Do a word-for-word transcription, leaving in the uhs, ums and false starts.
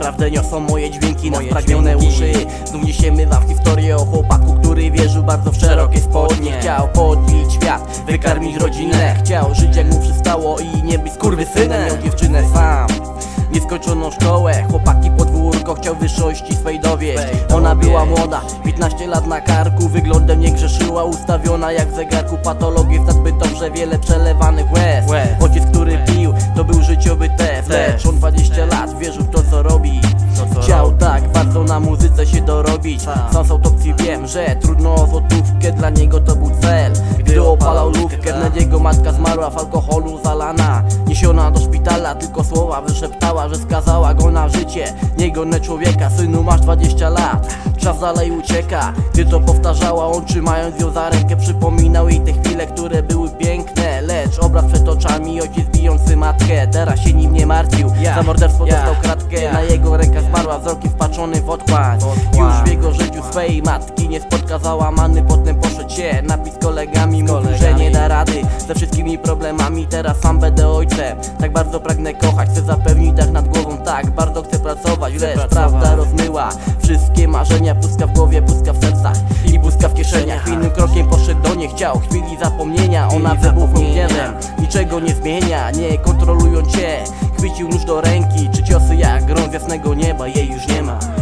prawdę niosą moje dźwięki na spragnione uszy. Znów niesiemy wam historię o chłopaku, który wierzył bardzo w szerokie spodnie. Chciał podbić świat, wykarmić rodzinę, chciał żyć jak mu przystało i nie być skurwysynem. Miał dziewczynę sam, nieskończoną szkołę, chłopaki podwórko, chciał wyższości swej dowieść. Ona była młoda, piętnaście lat na karku, wyglądem nie grzeszyła, ustawiona jak w zegarku. Patologię w nadbytowrze, wiele przelewanych łez. Ojciec, który pił, to był życiowy test, lecz on dwadzieścia lat wierzył w to, co robi. Chciał tak bardzo na muzyce się dorobić. Sam z autopsji wiem, że trudno o złotówkę, dla niego to był cel. Gdy opalał lówkę, wnet jego matka zmarła w alkoholu zalana. Niesiona do szpitala, tylko słowa wyszeptała, że skazała go na życie. Niegodne człowieka, synu masz dwadzieścia lat. Czas dalej ucieka, gdy to powtarzała, on trzymając ją za rękę przypominał jej te chwile, które były piękne. Lecz obraz przed oczami, ojciec bijący matkę, teraz się nim nie martwił. Za morderstwo dostał kratkę, na jego rękach zmarła, wzrokiem wpatrzony w otchłań. Już w jego życiu swej matki nie spotka załamany, potem poszedł się napis z kolegami, mówił, że nie da rady ze wszystkimi problemami. Teraz sam będę ojcem, tak bardzo pragnę kochać, chcę zapewnić dach nad głową, tak bardzo chcę pracować. Lecz prawda rozmyła wszystkie marzenia, pustka w głowie, pustka w sercach i pustka w kieszeniach. Innym krokiem poszedł do niej, chciał chwili zapomnienia. Ona wybuchła gniewem, niczego nie zmienia, nie kontrolują cię. Chwycił nóż do ręki, czy ciosy jak grom z jasnego nieba, jej już nie ma.